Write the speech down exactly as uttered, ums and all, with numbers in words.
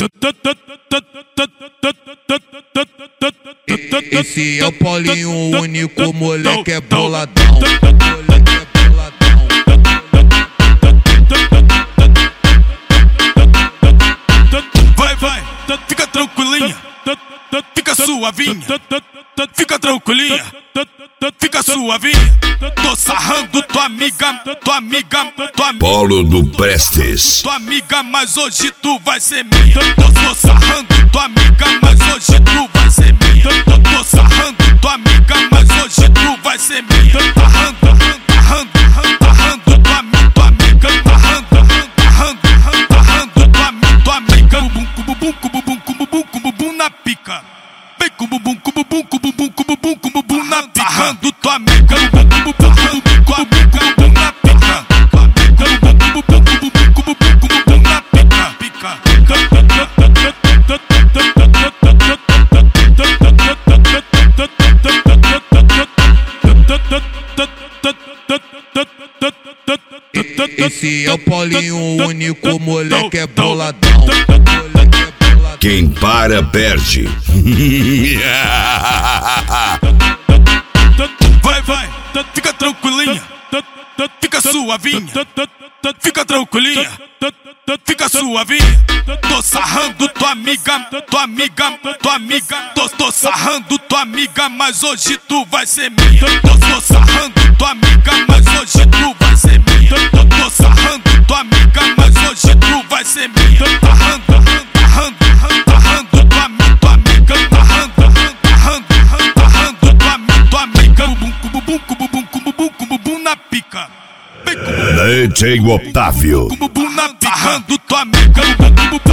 Esse é o Paulinho, o único moleque é boladão. Vai, vai, fica tranquilinha, fica suavinha, fica tranquilinha, fica suavinha. Tô sarrando tua amiga, tua amiga, tua amiga. Paulo do Prestes. Tua amiga, mas hoje tu vai ser minha. Tô, tô sarrando tua amiga, mas hoje tu vai ser minha. Tô, tô sarrando tua amiga, mas hoje tu vai ser minha. Tarrando, tarrando, tarrando tua amiga, tua amiga, tarrando, tarrando, tarrando tua amiga, tua amiga. Cububum, cububum, cububum, cububum na pica. Vem cububum, cububum, cububum, cububum, cububum na pica. Tarrando tua amiga, cububum, cububum, cububum, cububum na pica. Cububum, cububum, cububum, cububum na pica. Pica. Esse é o Paulinho, o único moleque é boladão. Quem para, perde. Vai, vai, fica tranquilinha, fica suavinha, fica tranquilinha, fica suavinha. Tô sarrando tua amiga, tua amiga, tua amiga. Tô, tô sarrando tua amiga, mas hoje tu vai ser minha. Tô, tô sarrando tua amiga, mas hoje tu vai ser minha. Tô, tô sarrando tua amiga, mas hoje tu vai ser minha. Tarrando, tarrando, tarrando tua amiga, tua amiga, tarrando, tarrando, tarrando tua amiga, tua amiga. Cububum, cububum, cububum, cububum na pica. D J Otávio. Cububum na pica. Tarrando tua amiga.